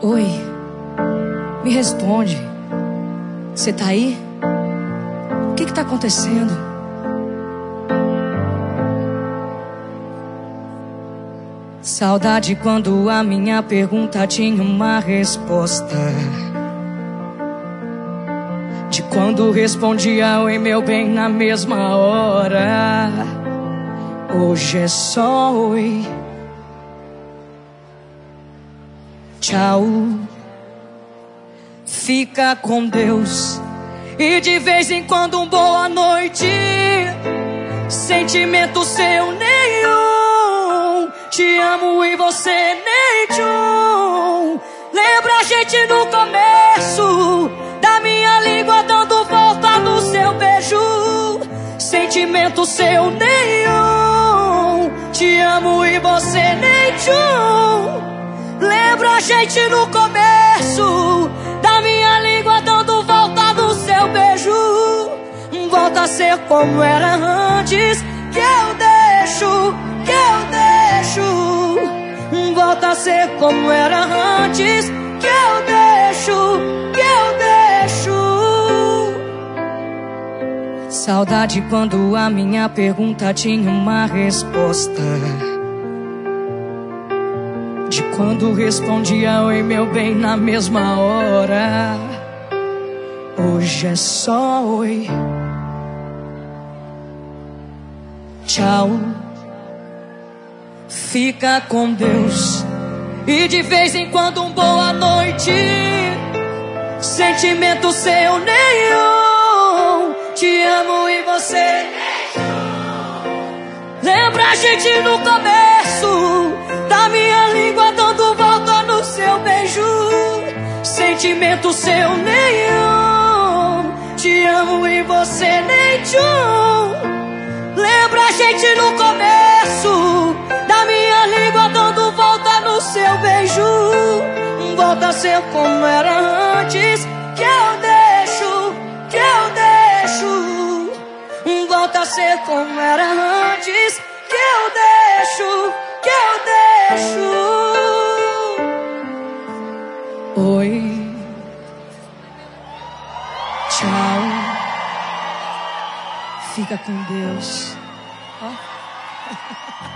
Oi, me responde. Você tá aí? O que tá acontecendo? Saudade quando a minha pergunta tinha uma resposta. De quando respondia oi meu bem na mesma hora. Hoje é só oi, tchau, fica com Deus. E de vez em quando um boa noite. Sentimento seu nenhum. Te amo e você nem tchum. Lembra a gente no começo, da minha língua dando volta no seu beijo. Sentimento seu nenhum. Te amo e você nem tchum. Lembra a gente no começo, da minha língua dando volta no seu beijo. Volta a ser como era antes, que eu deixo, que eu deixo. Volta a ser como era antes, que eu deixo, que eu deixo. Saudade quando a minha pergunta tinha uma resposta. De quando respondia oi meu bem na mesma hora. Hoje é só oi, tchau, fica com Deus. E de vez em quando um boa noite. Sentimento seu nenhum. Te amo e você lembra a gente no começo, da minha língua dando volta no seu beijo. Sentimento seu nenhum. Te amo e você nem tchum. Lembra a gente no começo, da minha língua dando volta no seu beijo. Volta a ser como era antes, que eu deixo, que eu deixo. Volta a ser como era antes, que eu deixo, que eu deixo. Oi, tchau, fica com Deus. Ó.